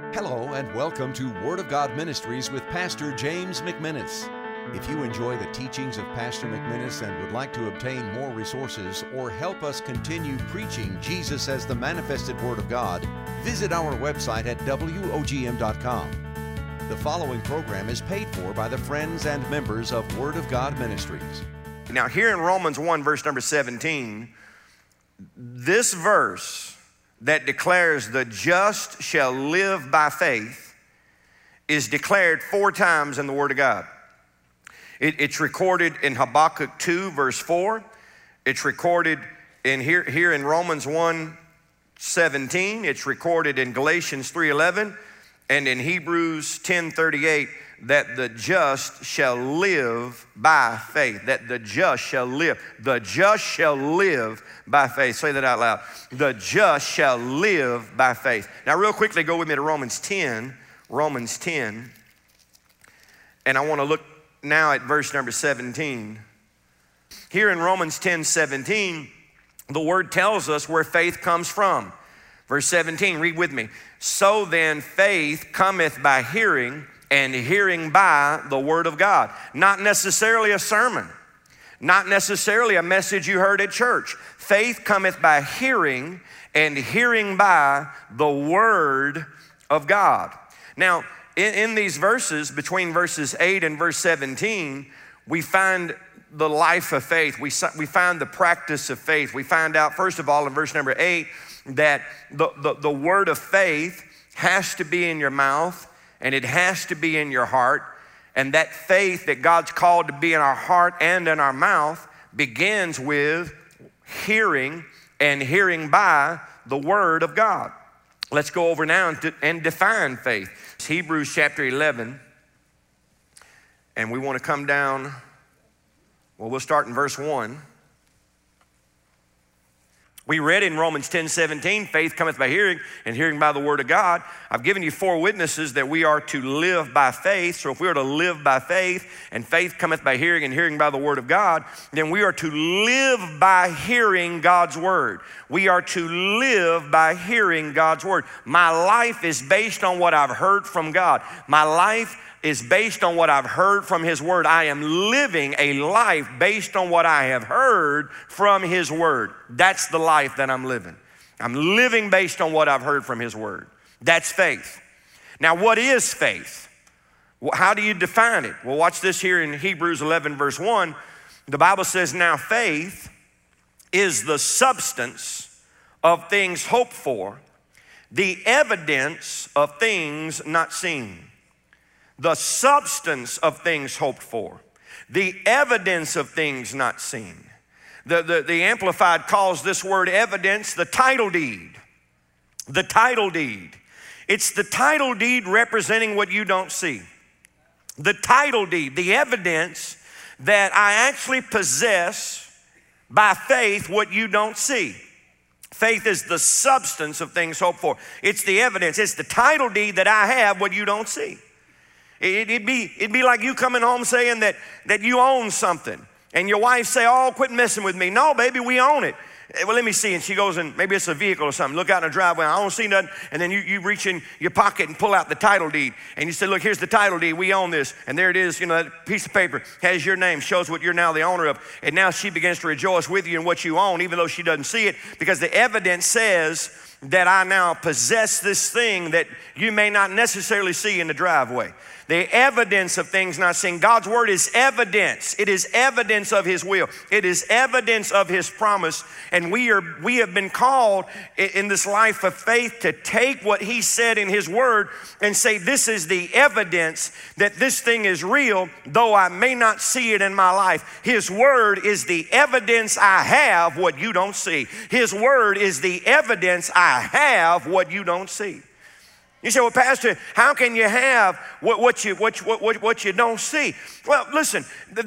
Hello and welcome to Word of God Ministries with Pastor James McMinnis. If you enjoy the teachings of Pastor McMinnis and would like to obtain more resources or help us continue preaching Jesus as the manifested Word of God, visit our website at WOGM.com. The following program is paid for by the friends and members of Word of God Ministries. Now, here in Romans 1, verse number 17, this verse that declares the just shall live by faith is declared 4 times in the Word of God. It's recorded in Habakkuk 2, verse 4. It's recorded in here in Romans 1, 17. It's recorded in Galatians 3:11 and in Hebrews 10:38 that the just shall live by faith. That the just shall live. The just shall live by faith. Say that out loud. The just shall live by faith. Now real quickly, go with me to Romans 10. Romans 10. And I want to look now at verse number 17. Here in Romans 10:17, the word tells us where faith comes from. Verse 17, read with me. So then faith cometh by hearing, and hearing by the word of God. Not necessarily a sermon, not necessarily a message you heard at church. Faith cometh by hearing, and hearing by the word of God. Now, in these verses, between verses 8 and verse 17, we find the life of faith. We find the practice of faith. We find out, first of all, in verse number 8, that the word of faith has to be in your mouth, and it has to be in your heart. And that faith that God's called to be in our heart and in our mouth begins with hearing, and hearing by the word of God. Let's go over now and define faith. It's Hebrews chapter 11. And we want to come down, we'll start in verse 1. We read in Romans 10:17, faith cometh by hearing, and hearing by the word of God. I've given you 4 witnesses that we are to live by faith. So if we are to live by faith, and faith cometh by hearing, and hearing by the word of God, then we are to live by hearing God's word. We are to live by hearing God's word. My life is based on what I've heard from God. My life is based on what I've heard from His word. I am living a life based on what I have heard from His word. That's the life that I'm living. I'm living based on what I've heard from His word. That's faith. Now, what is faith? How do you define it? Well, watch this here in Hebrews 11, verse 1. The Bible says, now faith is the substance of things hoped for, the evidence of things not seen. The substance of things hoped for, the evidence of things not seen. The Amplified calls this word evidence the title deed. The title deed. It's the title deed representing what you don't see. The title deed, the evidence that I actually possess by faith what you don't see. Faith is the substance of things hoped for. It's the evidence. It's the title deed that I have what you don't see. It'd be like you coming home saying that you own something, and your wife say, oh, quit messing with me. No, baby, we own it. Well, let me see. And she goes, and maybe it's a vehicle or something. Look out in the driveway. I don't see nothing. And then you reach in your pocket and pull out the title deed. And you say, look, here's the title deed. We own this. And there it is. You know, that piece of paper has your name, shows what you're now the owner of. And now she begins to rejoice with you in what you own, even though she doesn't see it, because the evidence says that I now possess this thing that you may not necessarily see in the driveway. The evidence of things not seen. God's word is evidence. It is evidence of His will. It is evidence of His promise. And we have been called in this life of faith to take what He said in His word and say, this is the evidence that this thing is real, though I may not see it in my life. His word is the evidence I have what you don't see. His word is the evidence I have what you don't see. You say, well, Pastor, how can you have what you don't see? Well, listen,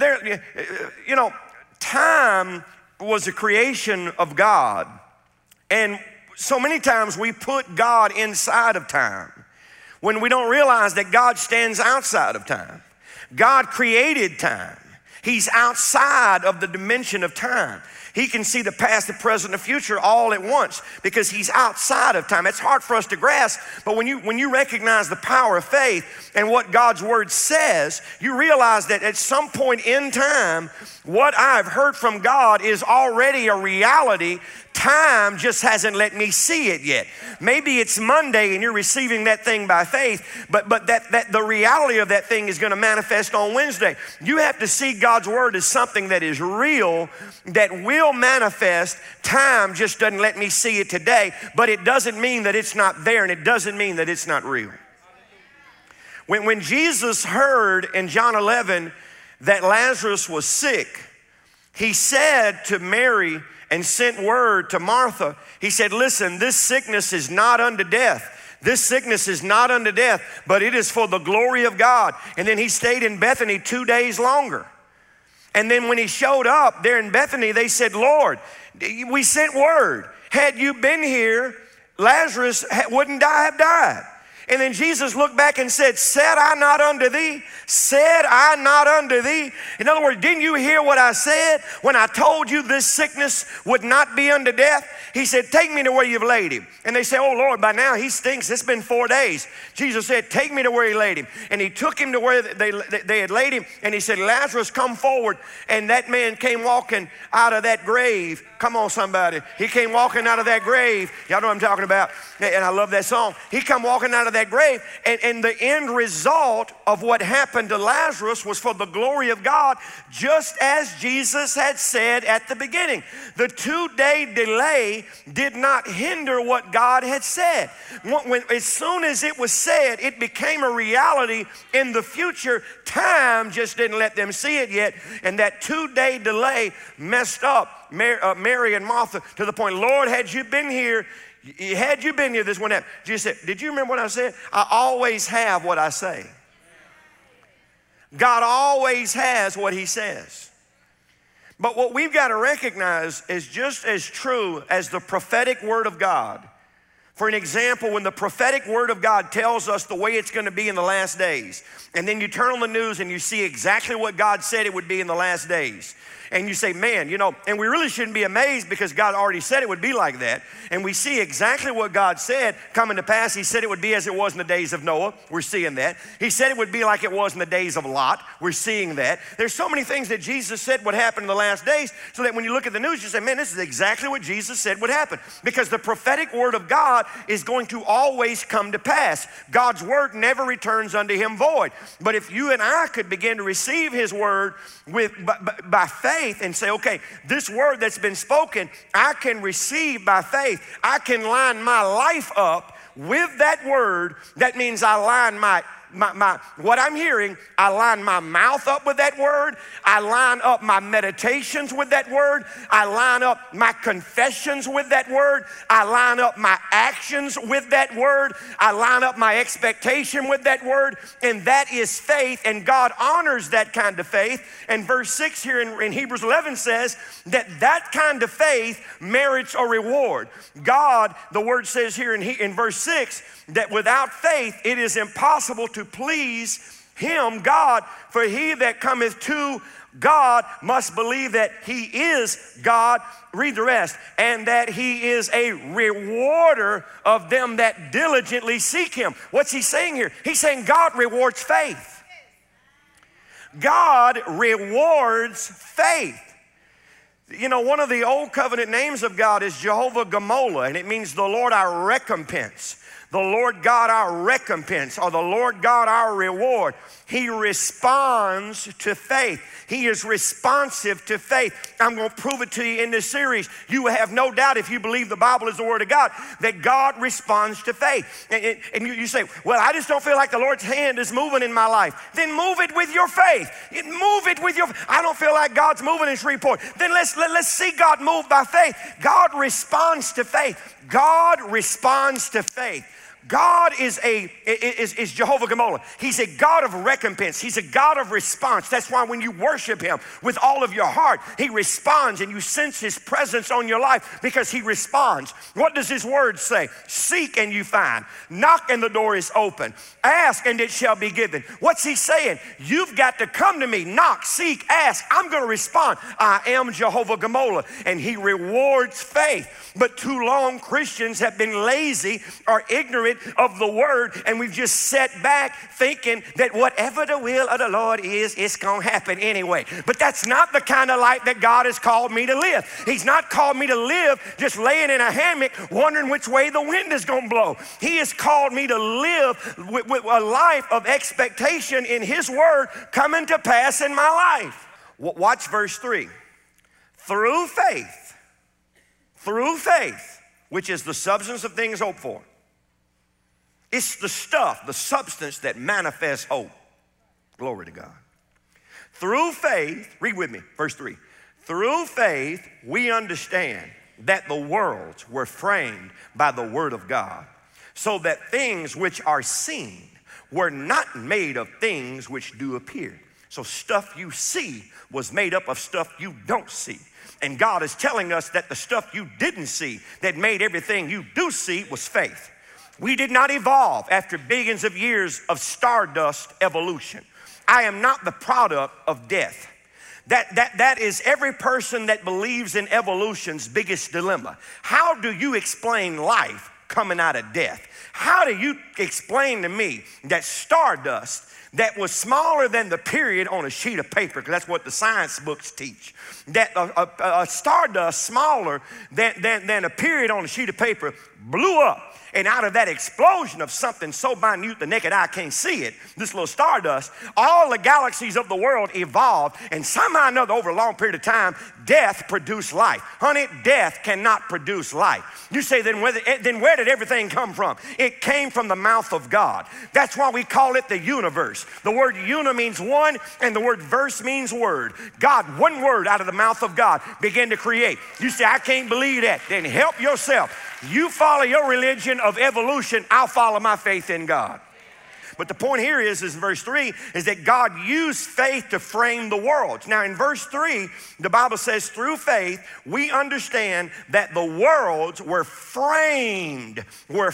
time was a creation of God. And so many times we put God inside of time when we don't realize that God stands outside of time. God created time. He's outside of the dimension of time. He can see the past, the present, and the future all at once because he's outside of time. It's hard for us to grasp, but when you recognize the power of faith and what God's word says, you realize that at some point in time, what I've heard from God is already a reality. Time just hasn't let me see it yet. Maybe it's Monday and you're receiving that thing by faith, but that the reality of that thing is going to manifest on Wednesday. You have to see God's word as something that is real, that will manifest. Time just doesn't let me see it today, but it doesn't mean that it's not there, and it doesn't mean that it's not real. When Jesus heard in John 11 that Lazarus was sick, he said to Mary and sent word to Martha. He said, listen, this sickness is not unto death. This sickness is not unto death, but it is for the glory of God. And then he stayed in Bethany 2 days longer. And then when he showed up there in Bethany, they said, Lord, we sent word. Had you been here, Lazarus wouldn't have died. And then Jesus looked back and said, said I not unto thee? Said I not unto thee? In other words, didn't you hear what I said when I told you this sickness would not be unto death? He said, take me to where you've laid him. And they say, oh Lord, by now he stinks. It's been 4 days. Jesus said, take me to where he laid him. And he took him to where they had laid him. And he said, Lazarus, come forward. And that man came walking out of that grave. Come on, somebody. He came walking out of that grave. Y'all know what I'm talking about. And I love that song. He come walking out of that grave. And the end result of what happened to Lazarus was for the glory of God, just as Jesus had said at the beginning. The 2-day delay did not hinder what God had said. As soon as it was said, it became a reality in the future. Time just didn't let them see it yet. And that 2-day delay messed up Mary and Martha to the point, Lord, had you been here, this wouldn't happen. Jesus said, did you remember what I said? I always have what I say. God always has what he says. But what we've got to recognize is just as true as the prophetic word of God. For an example, when the prophetic word of God tells us the way it's going to be in the last days, and then you turn on the news and you see exactly what God said it would be in the last days, and you say, man, and we really shouldn't be amazed because God already said it would be like that. And we see exactly what God said coming to pass. He said it would be as it was in the days of Noah. We're seeing that. He said it would be like it was in the days of Lot. We're seeing that. There's so many things that Jesus said would happen in the last days, so that when you look at the news, you say, man, this is exactly what Jesus said would happen. Because the prophetic word of God is going to always come to pass. God's word never returns unto him void. But if you and I could begin to receive his word by faith, and say, okay, this word that's been spoken, I can receive by faith. I can line my life up with that word. That means I line what I'm hearing, I line my mouth up with that word. I line up my meditations with that word. I line up my confessions with that word. I line up my actions with that word. I line up my expectation with that word. And that is faith, and God honors that kind of faith. And verse 6 here in Hebrews 11 says that kind of faith merits a reward. God, the word says here in verse 6, that without faith it is impossible to please him, God, for he that cometh to God must believe that he is God. Read the rest. And that he is a rewarder of them that diligently seek him. What's he saying here? He's saying God rewards faith. God rewards faith. One of the old covenant names of God is Jehovah Gamola, and it means the Lord our recompense. The Lord God our recompense, or the Lord God our reward. He responds to faith. He is responsive to faith. I'm going to prove it to you in this series. You have no doubt, if you believe the Bible is the Word of God, that God responds to faith. And you say, well, I just don't feel like the Lord's hand is moving in my life. Then move it with your faith. Move it with your faith. I don't feel like God's moving in Shreveport. Then let's see God move by faith. God responds to faith. God responds to faith. God is Jehovah Gmolah. He's a God of recompense. He's a God of response. That's why when you worship him with all of your heart, he responds and you sense his presence on your life because he responds. What does his word say? Seek and you find. Knock and the door is open. Ask and it shall be given. What's he saying? You've got to come to me. Knock, seek, ask. I'm going to respond. I am Jehovah Gmolah. And he rewards faith. But too long Christians have been lazy or ignorant of the word, and we've just sat back thinking that whatever the will of the Lord is, it's going to happen anyway. But that's not the kind of life that God has called me to live. He's not called me to live just laying in a hammock wondering which way the wind is going to blow. He has called me to live with a life of expectation in his word coming to pass in my life. Watch verse 3. Through faith, which is the substance of things hoped for. It's the stuff, the substance that manifests hope. Glory to God. Through faith, read with me, verse 3. Through faith, we understand that the worlds were framed by the word of God, so that things which are seen were not made of things which do appear. So stuff you see was made up of stuff you don't see. And God is telling us that the stuff you didn't see that made everything you do see was faith. We did not evolve after billions of years of stardust evolution. I am not the product of death. That is every person that believes in evolution's biggest dilemma. How do you explain life coming out of death? How do you explain to me that stardust that was smaller than the period on a sheet of paper, because that's what the science books teach, that a stardust smaller than a period on a sheet of paper blew up? And out of that explosion of something so minute the naked eye can't see it, this little stardust, all the galaxies of the world evolved, and somehow or another over a long period of time, death produced life. Honey, death cannot produce life. You say, then where did everything come from? It came from the mouth of God. That's why we call it the universe. The word una means one, and the word verse means word. God, one word out of the mouth of God, began to create. You say, I can't believe that. Then help yourself. You follow your religion of evolution, I'll follow my faith in God. But the point here is verse 3, is that God used faith to frame the worlds. Now in verse 3, the Bible says, through faith, we understand that the worlds were framed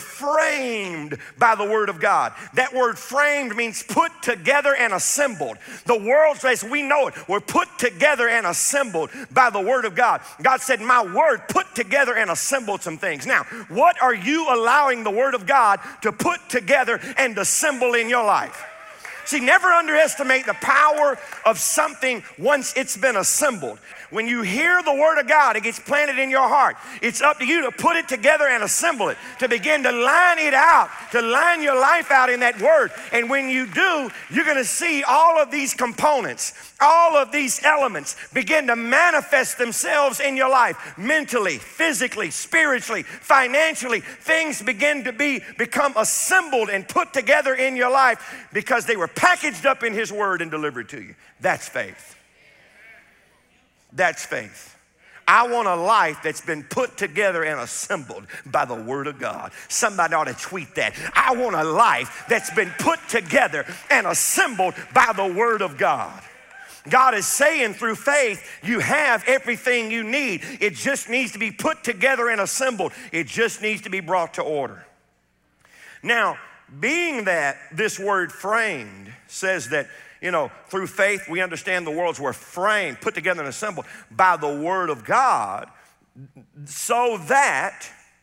by the word of God. That word framed means put together and assembled. The worlds, as we know it, were put together and assembled by the word of God. God said, my word put together and assembled some things. Now, what are you allowing the word of God to put together and assemble in your life? See, never underestimate the power of something once it's been assembled. When you hear the word of God, it gets planted in your heart. It's up to you to put it together and assemble it, to begin to line it out, to line your life out in that word. And when you do, you're going to see all of these components, all of these elements begin to manifest themselves in your life, mentally, physically, spiritually, financially. Things begin to become assembled and put together in your life because they were packaged up in his word and delivered to you. That's faith. That's faith. I want a life that's been put together and assembled by the word of God. Somebody ought to tweet that. I want a life that's been put together and assembled by the word of God. God is saying through faith, you have everything you need. It just needs to be put together and assembled. It just needs to be brought to order. Now, being that this word framed says that, through faith, we understand the worlds were framed, put together and assembled by the word of God, so that,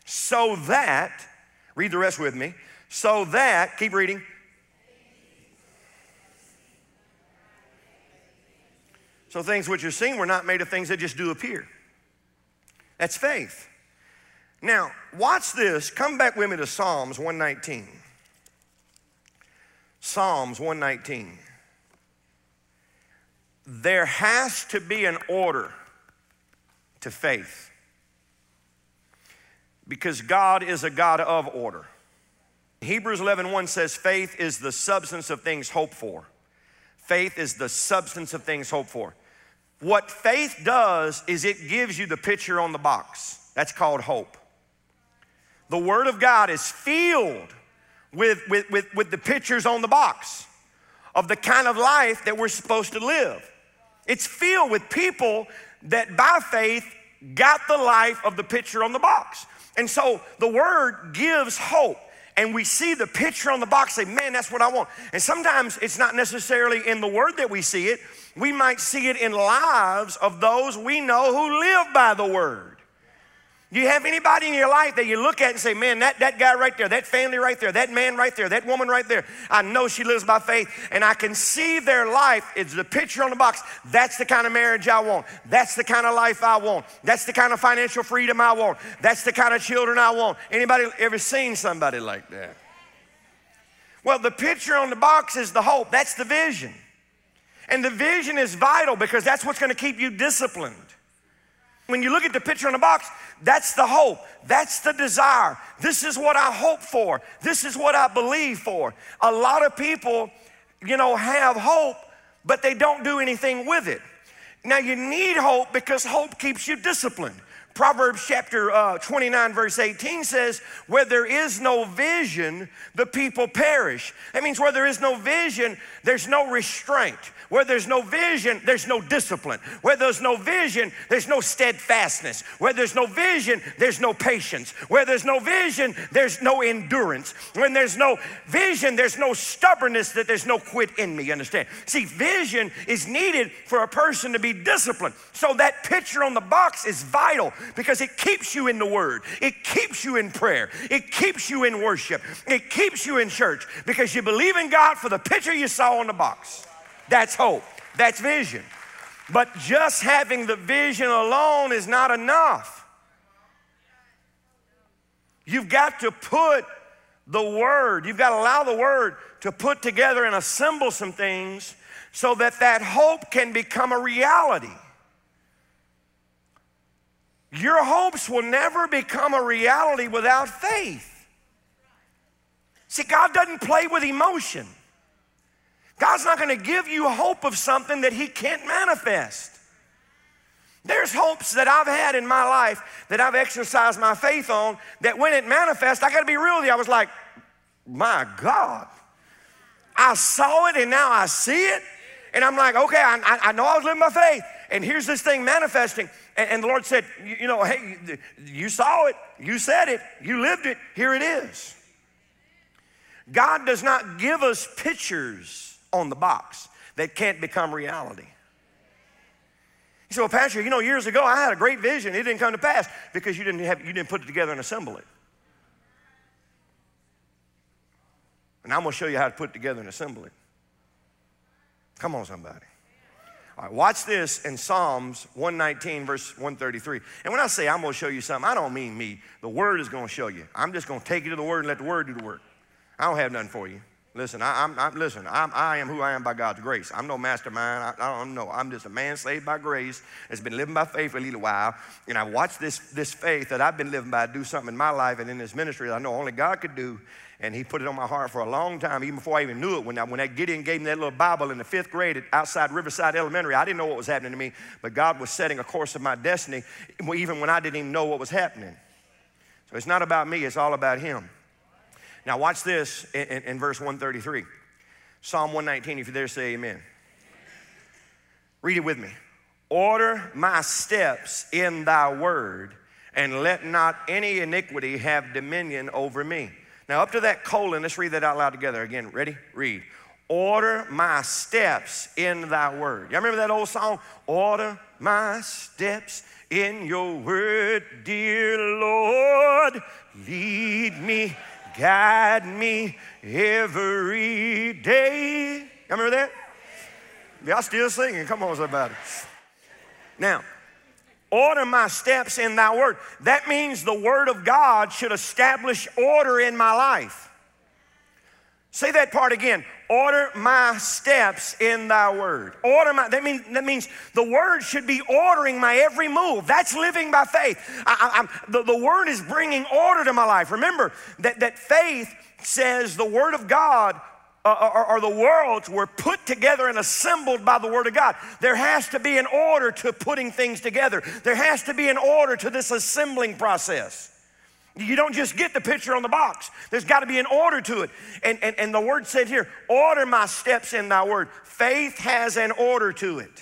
read the rest with me, so that, keep reading. So things which are seen were not made of things that just do appear. That's faith. Now, watch this. Come back with me to Psalms 119. Psalms 119. There has to be an order to faith because God is a God of order. Hebrews 11:1 says faith is the substance of things hoped for. Faith is the substance of things hoped for. What faith does is it gives you the picture on the box. That's called hope. The word of God is filled with the pictures on the box of the kind of life that we're supposed to live. It's filled with people that by faith got the life of the picture on the box. And so the word gives hope. And we see the picture on the box, say, man, that's what I want. And sometimes it's not necessarily in the word that we see it. We might see it in lives of those we know who live by the word. Do you have anybody in your life that you look at and say, man, that guy right there, that family right there, that man right there, that woman right there, I know she lives by faith, and I can see their life. It's the picture on the box. That's the kind of marriage I want. That's the kind of life I want. That's the kind of financial freedom I want. That's the kind of children I want. Anybody ever seen somebody like that? Well, the picture on the box is the hope. That's the vision. And the vision is vital because that's what's going to keep you disciplined. When you look at the picture on the box, that's the hope. That's the desire. This is what I hope for. This is what I believe for. A lot of people, have hope, but they don't do anything with it. Now, you need hope because hope keeps you disciplined. Proverbs chapter 29, verse 18 says, where there is no vision, the people perish. That means where there is no vision, there's no restraint. Where there's no vision, there's no discipline. Where there's no vision, there's no steadfastness. Where there's no vision, there's no patience. Where there's no vision, there's no endurance. When there's no vision, there's no stubbornness, that there's no quit in me, you understand? See, vision is needed for a person to be disciplined. So that picture on the box is vital because it keeps you in the word. It keeps you in prayer. It keeps you in worship. It keeps you in church because you believe in God for the picture you saw on the box. That's hope. That's vision. But just having the vision alone is not enough. You've got to put the word, you've got to allow the word to put together and assemble some things so that that hope can become a reality. Your hopes will never become a reality without faith. See, God doesn't play with emotion. God's not going to give you hope of something that he can't manifest. There's hopes that I've had in my life that I've exercised my faith on that when it manifests, I got to be real with you, I was like, my God. I saw it and now I see it. And I'm like, okay, I know I was living by faith. And here's this thing manifesting. And the Lord said, hey, you saw it, you said it, you lived it, here it is. God does not give us pictures on the box that can't become reality. You say, well, Pastor, years ago I had a great vision. It didn't come to pass because you didn't put it together and assemble it. And I'm going to show you how to put it together and assemble it. Come on, somebody. All right, watch this in Psalms 119, verse 133. And when I say I'm going to show you something, I don't mean me. The word is going to show you. I'm just going to take you to the word and let the word do the work. I don't have nothing for you. Listen, I am who I am by God's grace. I'm no mastermind. I don't know. I'm just a man saved by grace that's been living by faith for a little while. And I watched this faith that I've been living by do something in my life and in this ministry that I know only God could do. And he put it on my heart for a long time, even before I even knew it. When that Gideon gave me that little Bible in the 5th grade outside Riverside Elementary, I didn't know what was happening to me. But God was setting a course of my destiny even when I didn't even know what was happening. So it's not about me. It's all about him. Now watch this in verse 133. Psalm 119, if you're there, say amen. Read it with me. Order my steps in thy word, and let not any iniquity have dominion over me. Now up to that colon, let's read that out loud together. Again, ready? Read. Order my steps in thy word. Y'all remember that old song? Order my steps in your word, dear Lord. Lead me, guide me every day. Y'all remember that? Y'all still singing. Come on, somebody. Now, order my steps in thy word. That means the word of God should establish order in my life. Say that part again. Order my steps in thy word. That means the word should be ordering my every move. That's living by faith. The word is bringing order to my life. Remember that faith says the word of God or the worlds were put together and assembled by the word of God. There has to be an order to putting things together. There has to be an order to this assembling process. You don't just get the picture on the box. There's got to be an order to it. And the word said here, order my steps in thy word. Faith has an order to it.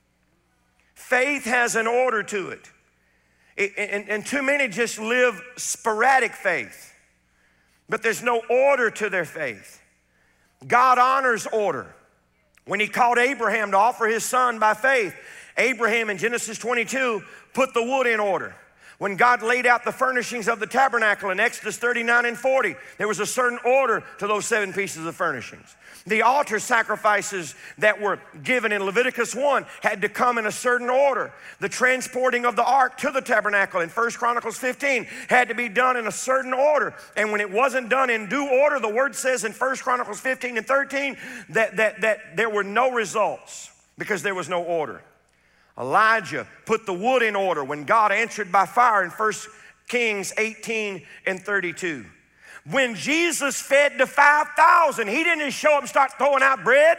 Faith has an order to it. And too many just live sporadic faith. But there's no order to their faith. God honors order. When he called Abraham to offer his son by faith, Abraham in Genesis 22 put the wood in order. When God laid out the furnishings of the tabernacle in Exodus 39 and 40, there was a certain order to those 7 pieces of furnishings. The altar sacrifices that were given in Leviticus 1 had to come in a certain order. The transporting of the ark to the tabernacle in 1 Chronicles 15 had to be done in a certain order. And when it wasn't done in due order, the word says in 1 Chronicles 15 and 13 that there were no results because there was no order. Elijah put the wood in order when God answered by fire in 1 Kings 18 and 32. When Jesus fed the 5,000, he didn't just show up and start throwing out bread.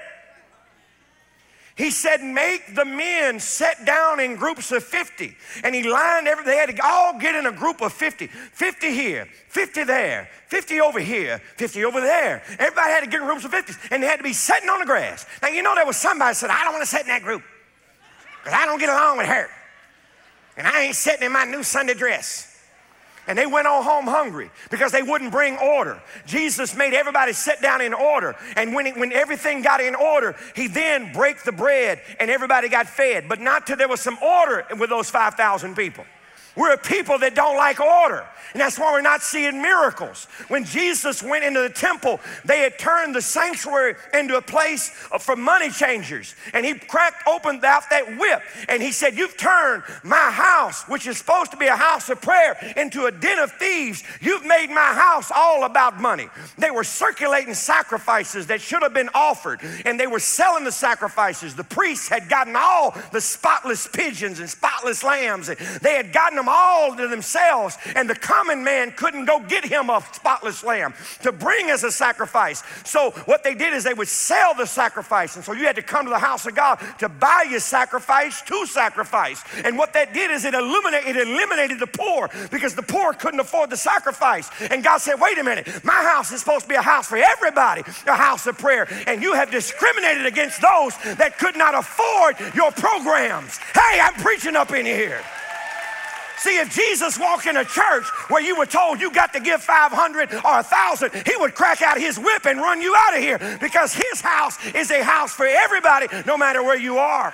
He said, make the men sit down in groups of 50. And he lined they had to all get in a group of 50. 50 here, 50 there, 50 over here, 50 over there. Everybody had to get in groups of 50. And they had to be sitting on the grass. Now, you know there was somebody that said, I don't want to sit in that group, because I don't get along with her. And I ain't sitting in my new Sunday dress. And they went on home hungry because they wouldn't bring order. Jesus made everybody sit down in order. And when everything got in order, he then broke the bread and everybody got fed. But not till there was some order with those 5,000 people. We're a people that don't like order. And that's why we're not seeing miracles. When Jesus went into the temple, they had turned the sanctuary into a place for money changers. And he cracked open out that whip. And he said, you've turned my house, which is supposed to be a house of prayer, into a den of thieves. You've made my house all about money. They were circulating sacrifices that should have been offered. And they were selling the sacrifices. The priests had gotten all the spotless pigeons and spotless lambs. They had gotten them all to themselves, and the common man couldn't go get him a spotless lamb to bring as a sacrifice. So what they did is they would sell the sacrifice, and so you had to come to the house of God to buy your sacrifice to sacrifice. And what that did is it eliminated the poor, because the poor couldn't afford the sacrifice. And God said, wait a minute, my house is supposed to be a house for everybody, a house of prayer, and you have discriminated against those that could not afford your programs. Hey, I'm preaching up in here. See, if Jesus walked in a church where you were told you got to give 500 or 1,000, he would crack out his whip and run you out of here, because his house is a house for everybody, no matter where you are.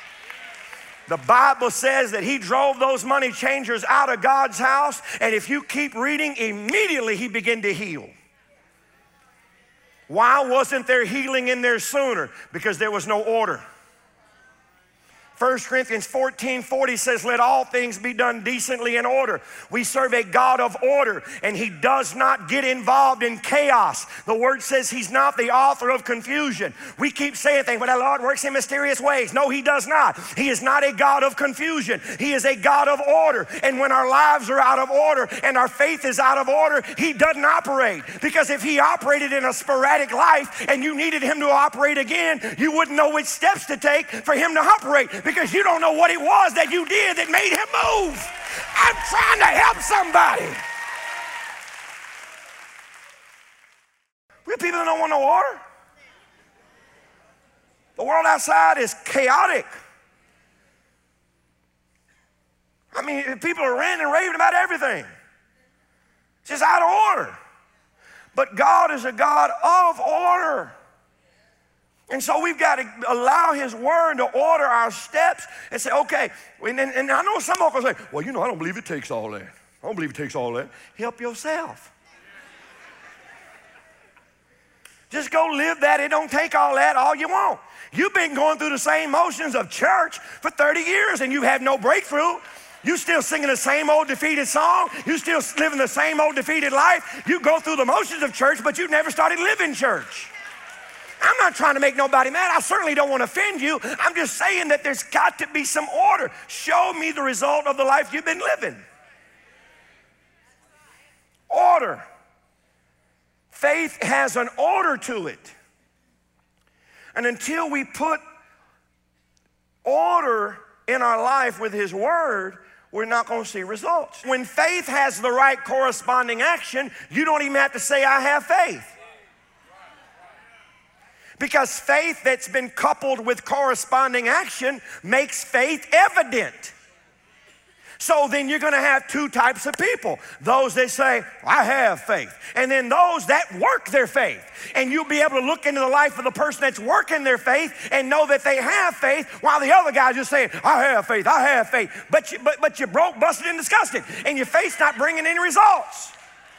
The Bible says that he drove those money changers out of God's house, and if you keep reading, immediately he began to heal. Why wasn't there healing in there sooner? Because there was no order. 1 Corinthians 14:40 says, let all things be done decently in order. We serve a God of order, and he does not get involved in chaos. The word says he's not the author of confusion. We keep saying things, but the Lord works in mysterious ways. No, he does not. He is not a God of confusion. He is a God of order. And when our lives are out of order and our faith is out of order, he doesn't operate. Because if he operated in a sporadic life and you needed him to operate again, you wouldn't know which steps to take for him to operate, because you don't know what it was that you did that made him move. I'm trying to help somebody. We have people that don't want no order. The world outside is chaotic. I mean, people are ranting and raving about everything. It's just out of order. But God is a God of order. And so we've got to allow his word to order our steps and say, okay, and I know some of us say, well, you know, I don't believe it takes all that. I don't believe it takes all that. Help yourself. Just go live that. It don't take all that, all you want. You've been going through the same motions of church for 30 years and you have no breakthrough. You still singing the same old defeated song. You still living the same old defeated life. You go through the motions of church, but you never started living church. I'm not trying to make nobody mad. I certainly don't want to offend you. I'm just saying that there's got to be some order. Show me the result of the life you've been living. Order. Faith has an order to it. And until we put order in our life with his word, we're not going to see results. When faith has the right corresponding action, you don't even have to say, I have faith. Because faith that's been coupled with corresponding action makes faith evident. So then you're going to have two types of people. Those that say, I have faith. And then those that work their faith. And you'll be able to look into the life of the person that's working their faith and know that they have faith, while the other guy's just saying, I have faith, I have faith. But you're broke, busted, and disgusted. And your faith's not bringing any results.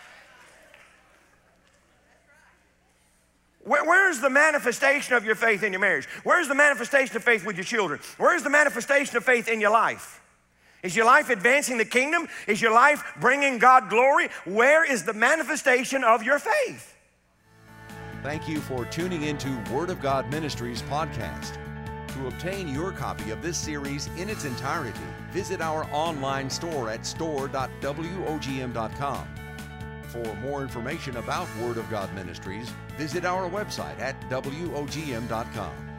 Where's the manifestation of your faith in your marriage? Where's the manifestation of faith with your children? Where's the manifestation of faith in your life? Is your life advancing the kingdom? Is your life bringing God glory? Where is the manifestation of your faith? Thank you for tuning into Word of God Ministries podcast. To obtain your copy of this series in its entirety, visit our online store at store.wogm.com. For more information about Word of God Ministries, visit our website at wogm.com.